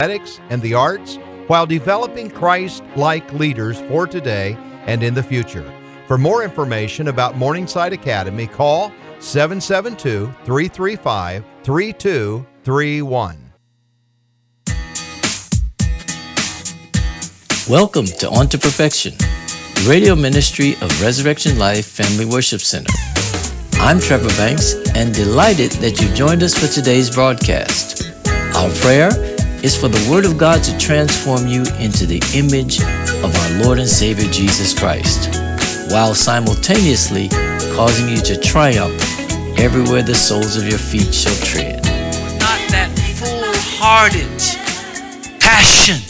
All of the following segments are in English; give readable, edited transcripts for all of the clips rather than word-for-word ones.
athletics, and the arts while developing Christ-like leaders for today and in the future. For more information about Morningside Academy, call 772-335-3231. Welcome to On to Perfection, the radio ministry of Resurrection Life Family Worship Center. I'm Trevor Banks and delighted that you joined us for today's broadcast. Our prayer is for the Word of God to transform you into the image of our Lord and Savior Jesus Christ, while simultaneously causing you to triumph everywhere the soles of your feet shall tread. Not that full-hearted passion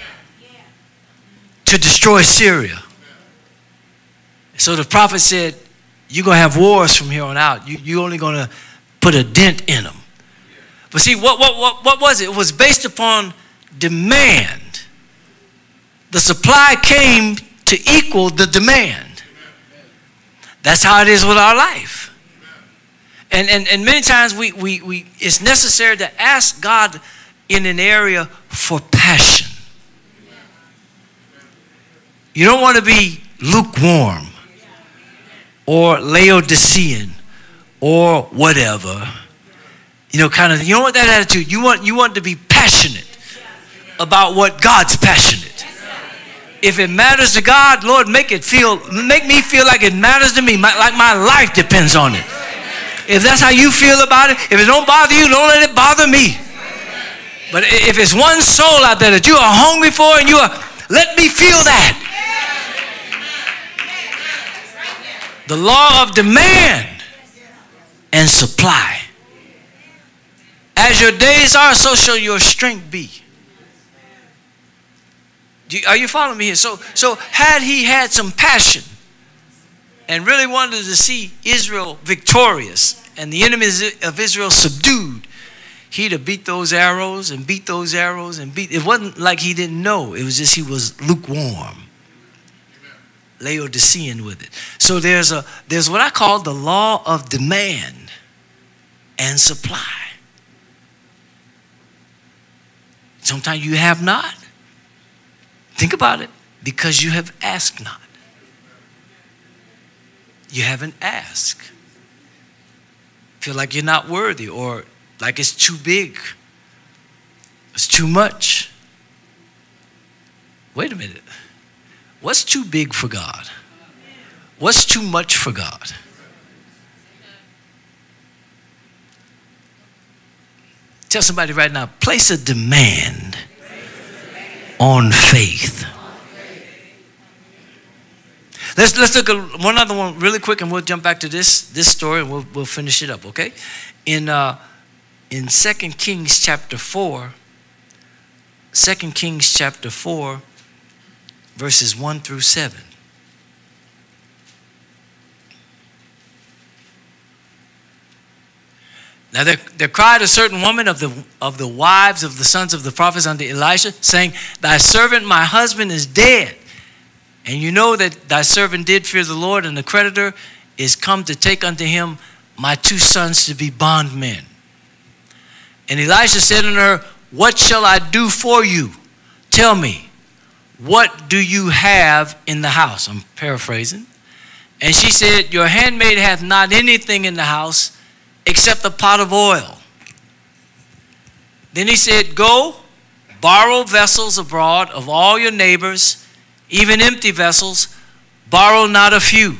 to destroy Syria. So the prophet said, you're going to have wars from here on out. You're only going to put a dent in them. But see, what was it? It was based upon demand. The supply came to equal the demand. That's how it is with our life. And many times we it's necessary to ask God in an area for passion. You don't want to be lukewarm or Laodicean or whatever. You know, kind of, you know what that attitude? You want to be passionate about what God's passionate. If it matters to God, Lord, make me feel like it matters to me, like my life depends on it. If that's how you feel about it, if it don't bother you, don't let it bother me. But if it's one soul out there that you are hungry for and let me feel that. The law of demand and supply. As your days are, so shall your strength be. Are you following me here? So had he had some passion and really wanted to see Israel victorious and the enemies of Israel subdued, he'd have beat those arrows and beat those arrows and beat. It wasn't like he didn't know. It was just he was lukewarm, Laodicean with it. So there's what I call the law of demand and supply. Sometimes you have not. Think about it. Because you have asked not. You haven't asked. Feel like you're not worthy or like it's too big. It's too much. Wait a minute. What's too big for God? What's too much for God? Tell somebody right now, place a demand on faith. Let's look at one other one really quick, and we'll jump back to this story, and we'll finish it up, okay? In 2 Kings chapter 4, 2 Kings chapter 4, verses 1 through 7. Now there cried a certain woman of the wives of the sons of the prophets unto Elisha, saying, thy servant my husband is dead. And you know that thy servant did fear the Lord, and the creditor is come to take unto him my two sons to be bondmen. And Elisha said unto her, what shall I do for you? Tell me, what do you have in the house? I'm paraphrasing. And she said, your handmaid hath not anything in the house except a pot of oil. Then he said, go, borrow vessels abroad of all your neighbors, even empty vessels, borrow not a few.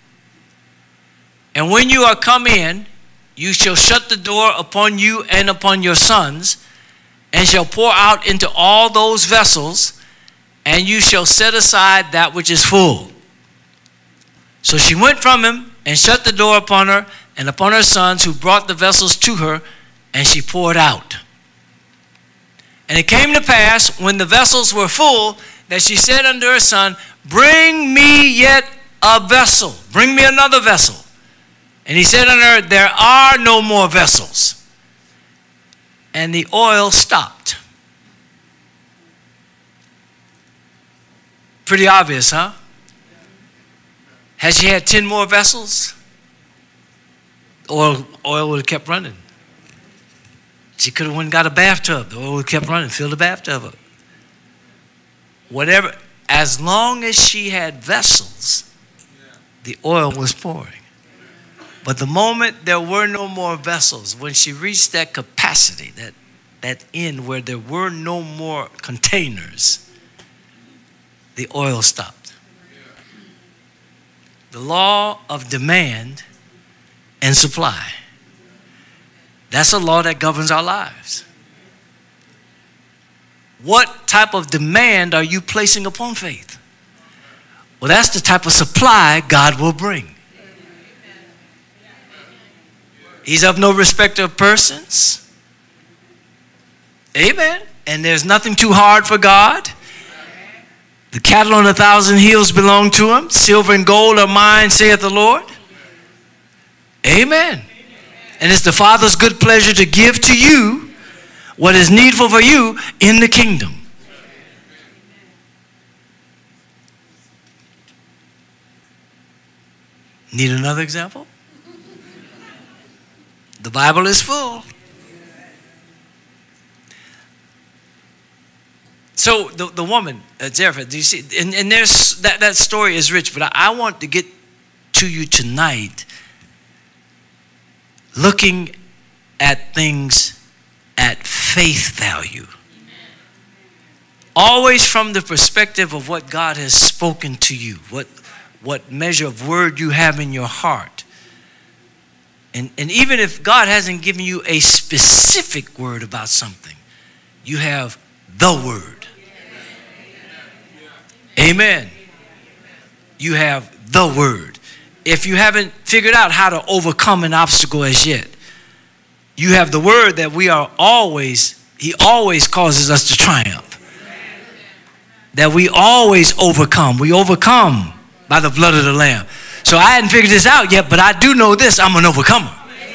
And when you are come in, you shall shut the door upon you and upon your sons, and shall pour out into all those vessels, and you shall set aside that which is full. So she went from him and shut the door upon her and upon her sons, who brought the vessels to her, and she poured out. And it came to pass, when the vessels were full, that she said unto her son, bring me yet a vessel. Bring me another vessel. And he said unto her, there are no more vessels. And the oil stopped. Pretty obvious, huh? Had she had 10 more vessels, oil would have kept running. She could have went and got a bathtub. The oil kept running, filled the bathtub up. Whatever, as long as she had vessels, the oil was pouring. But the moment there were no more vessels, when she reached that capacity, that end where there were no more containers, the oil stopped. The law of demand and supply. That's a law that governs our lives. What type of demand are you placing upon faith? Well, that's the type of supply God will bring. He's of no respecter of persons. Amen. And there's nothing too hard for God. The cattle on 1,000 hills belong to him. Silver and gold are mine, saith the Lord. Amen. And it's the Father's good pleasure to give to you what is needful for you in the kingdom. Need another example? The Bible is full. So the woman, Zarephath, do you see? And there's that story is rich, but I want to get to you tonight looking at things at faith value. Always from the perspective of what God has spoken to you, what measure of word you have in your heart. And even if God hasn't given you a specific word about something, you have the word. Amen. You have the word. If you haven't figured out how to overcome an obstacle as yet, you have the word that he always causes us to triumph. That we always overcome. We overcome by the blood of the Lamb. So I hadn't figured this out yet, but I do know this: I'm an overcomer.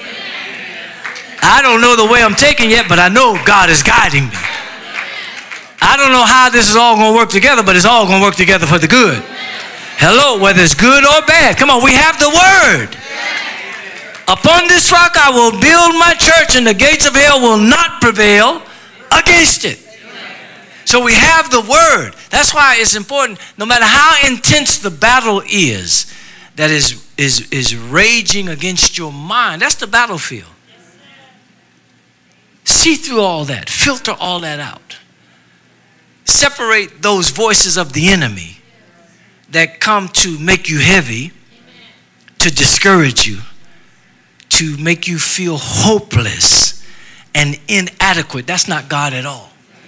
I don't know the way I'm taking yet, but I know God is guiding me. I don't know how this is all going to work together, but it's all going to work together for the good. Hello, whether it's good or bad. Come on, we have the word. Upon this rock I will build my church, and the gates of hell will not prevail against it. So we have the word. That's why it's important, no matter how intense the battle is that is raging against your mind, that's the battlefield. See through all that. Filter all that out. Separate those voices of the enemy that come to make you heavy, to discourage you, to make you feel hopeless and inadequate. That's not God at all.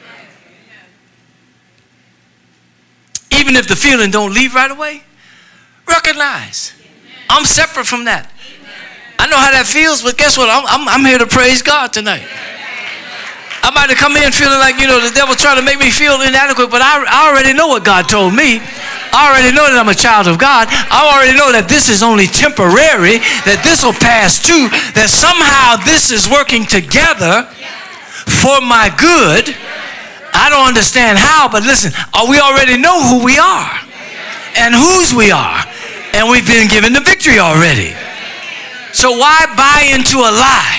Even if the feeling don't leave right away, recognize I'm separate from that. I know how that feels, but guess what? I'm here to praise God tonight. I might have come in feeling like, the devil trying to make me feel inadequate, but I already know what God told me. I already know that I'm a child of God. I already know that this is only temporary, that this will pass too, that somehow this is working together for my good. I don't understand how, but listen, we already know who we are and whose we are, and we've been given the victory already. So why buy into a lie?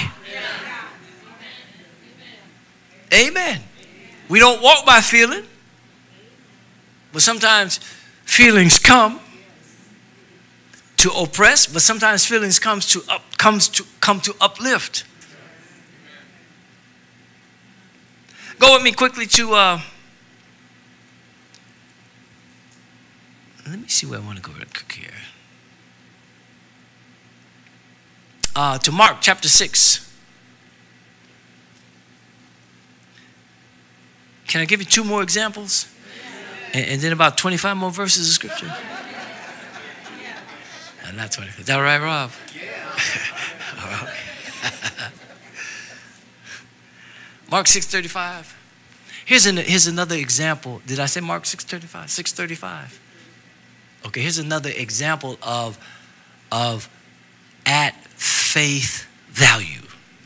Amen. We don't walk by feeling, but sometimes feelings come to oppress, but sometimes feelings come to uplift. Go with me quickly to let me see where I want to go here. To Mark chapter 6. Can I give you 2 more examples? And then about 25 more verses of scripture? Not 25. Is that right, Rob? Yeah. Mark 6:35. Here's another example. Did I say Mark 6:35? 6:35. Okay, here's another example of at faith value.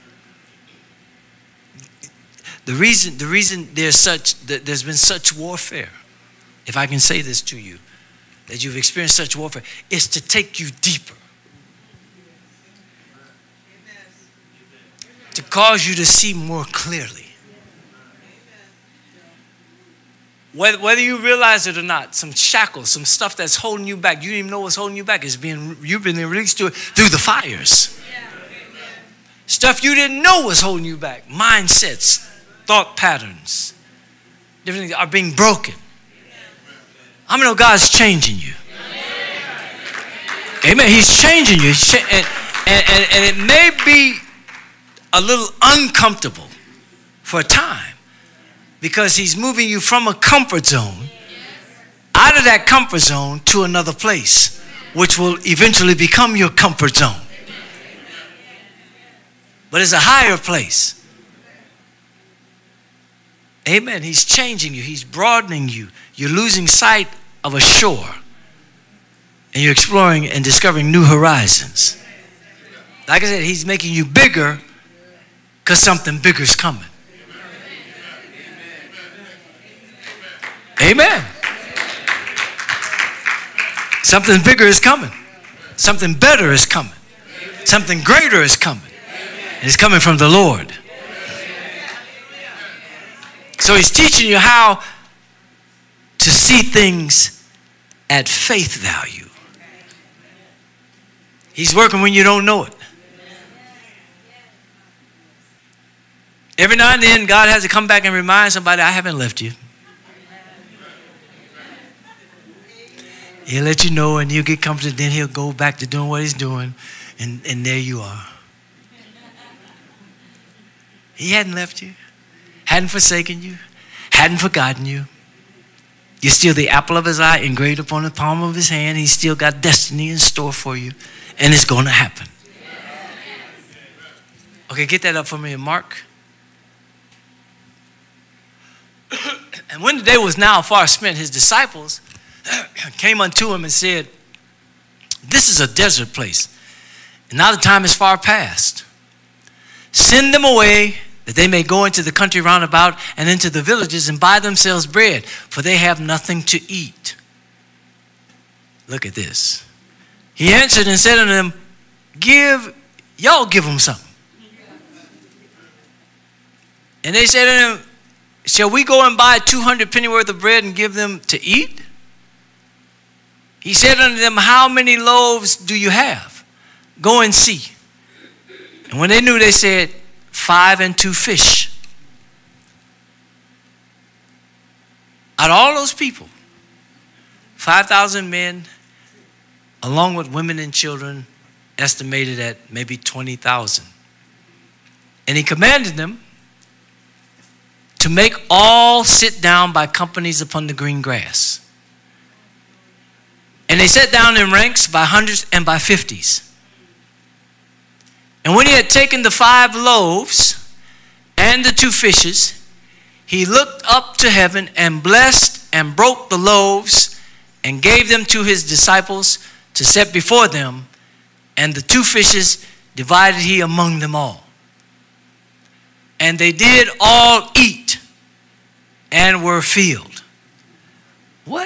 The reason there's been such warfare, if I can say this to you, that you've experienced such warfare, is to take you deeper. to cause you to see more clearly. Whether you realize it or not, some shackles, some stuff that's holding you back, you didn't even know what's holding you back, you've been released to it through the fires. Stuff you didn't know was holding you back. Mindsets, thought patterns, different things are being broken. I know God's changing you. Amen. He's changing you. And it may be a little uncomfortable for a time because he's moving you from a comfort zone out of that comfort zone to another place, which will eventually become your comfort zone. But it's a higher place. Amen. He's changing you. He's broadening you. You're losing sight of a shore. And you're exploring and discovering new horizons. Like I said, he's making you bigger because something bigger is coming. Amen. Something bigger is coming. Something better is coming. Something greater is coming. And it's coming from the Lord. So he's teaching you how to see things at faith value. He's working when you don't know it. Every now and then, God has to come back and remind somebody, I haven't left you. He'll let you know and you'll get comforted. Then he'll go back to doing what he's doing. And there you are. He hadn't left you, hadn't forsaken you, hadn't forgotten you. You're still the apple of his eye, engraved upon the palm of his hand. He's still got destiny in store for you, and it's going to happen. Okay, get that up for me in Mark. And when the day was now far spent, his disciples came unto him and said, this is a desert place, and now the time is far past. Send them away that they may go into the country round about and into the villages and buy themselves bread, for they have nothing to eat. Look at this. He answered and said unto them, y'all give them something. And they said unto him, shall we go and buy 200 pennyworth of bread and give them to eat? He said unto them, how many loaves do you have? Go and see. And when they knew, they said, 5 and 2 fish. Out of all those people, 5,000 men, along with women and children, estimated at maybe 20,000. And he commanded them to make all sit down by companies upon the green grass. And they sat down in ranks by hundreds and by 50s. And when he had taken the 5 loaves and the 2 fishes, he looked up to heaven and blessed and broke the loaves and gave them to his disciples to set before them. And the 2 fishes divided he among them all. And they did all eat and were filled. What?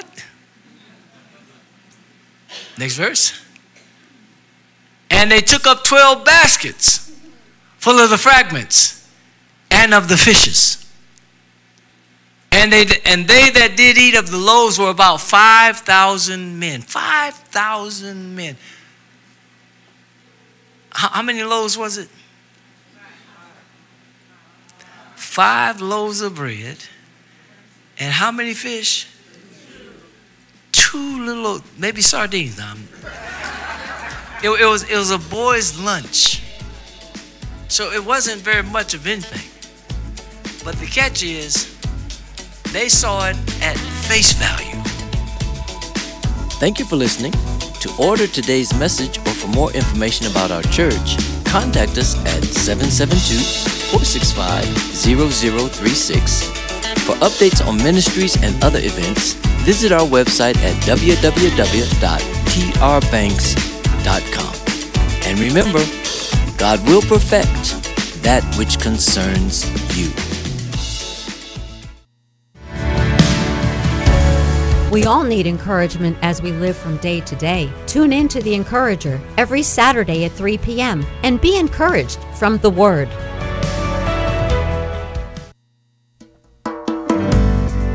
Next verse. And they took up 12 baskets full of the fragments and of the fishes. And they that did eat of the loaves were about 5,000 men. 5,000 men. How many loaves was it? 5 loaves of bread. And how many fish? 2 little, maybe sardines. It was a boy's lunch. So it wasn't very much of anything. But the catch is, they saw it at face value. Thank you for listening. To order today's message or for more information about our church, contact us at 772-465-0036. For updates on ministries and other events, visit our website at www.trbanks.com. And remember, God will perfect that which concerns you. We all need encouragement as we live from day to day. Tune in to The Encourager every Saturday at 3 p.m. and be encouraged from the Word.